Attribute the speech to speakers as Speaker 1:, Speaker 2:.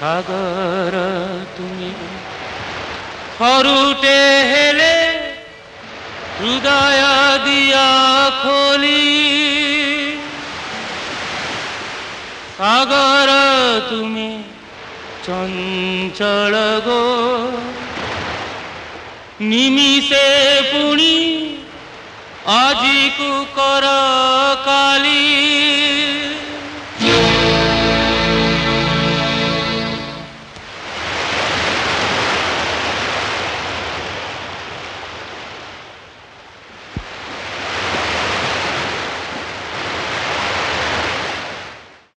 Speaker 1: सागर तुम्हें थरुटे हेले हृदय दिया खोली सागर तुम्हें चंचल गो निमिषे पुणी आजी को करा